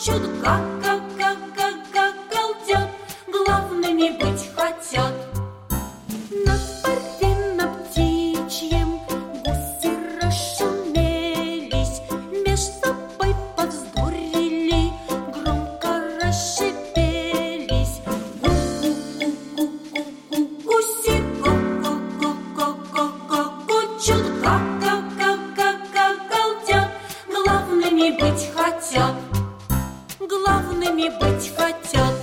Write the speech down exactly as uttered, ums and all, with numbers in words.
галдят, га-га-га-га-га галдят, главными быть хотят. Над пареном птичьем гуси расшумелись, меж собой повздорили, громко расшипелись. Гу-гу-гу-гу-гу-гу гуси, ку-ку-ку-ку-ку-ку-ку-чут, га-га-га-га-га галдят, главными быть хотят, главными быть хотят.